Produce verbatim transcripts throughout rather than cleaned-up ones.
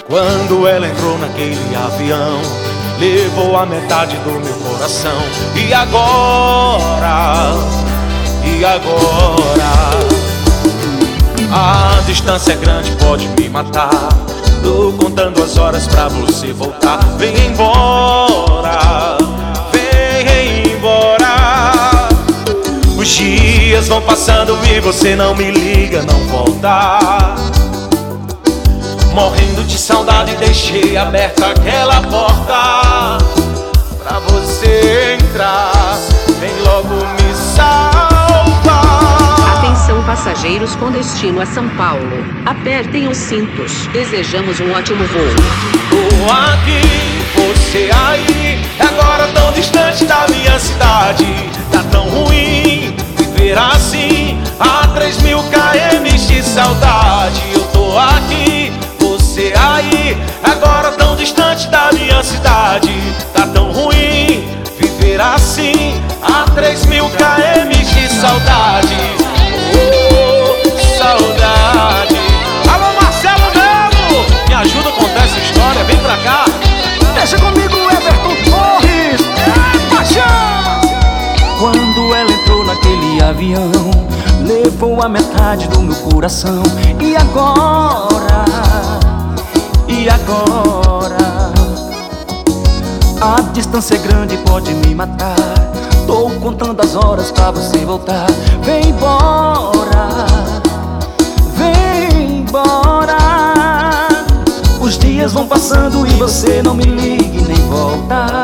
Quando ela entrou naquele avião, levou a metade do meu coração. E agora, e agora, a distância é grande, pode me matar. Tô contando as horas pra você voltar. Vem embora, vem embora. Os dias vão passando e você não me liga, não volta. Morrendo de saudade, deixei aberta aquela porta pra você entrar. Vem logo me salvar. Atenção passageiros com destino a São Paulo, apertem os cintos. Desejamos um ótimo voo. Tô aqui, você aí, agora tão distante da minha cidade. Tá tão ruim viver assim, a três mil quilômetros de saudade. Eu tô aqui, você aí, agora tão distante da minha cidade. Tá tão ruim viver assim, a três mil quilômetros de saudade. Oh, saudade. Alô, Marcelo Melo, me ajuda a contar essa história, vem pra cá. Deixa comigo, Everton Torres. É paixão. Quando ela entrou naquele avião, levou a metade do meu coração. E agora, e agora, a distância é grande, pode me matar. Tô contando as horas pra você voltar. Vem embora, vem embora. Os dias vão passando e você não me liga e nem volta.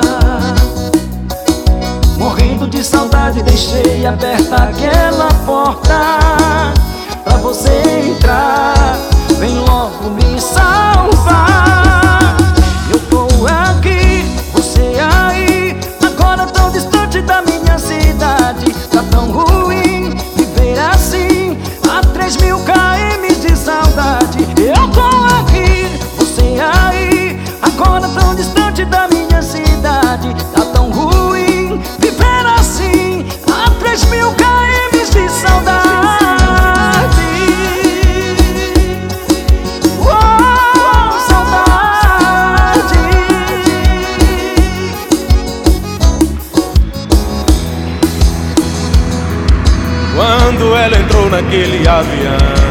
Morrendo de saudade, deixei aberta aquela porta pra você entrar. Vem logo me salvar. Eu tô aqui, você aí, agora tão distante da minha cidade. Tá tão ruim viver assim, a três mil quilômetros de saudade. Eu tô aqui, você aí, agora tão distante da minha cidade. Tá tão ruim viver assim, a três mil quilômetros de saudade. Quando ela entrou naquele avião,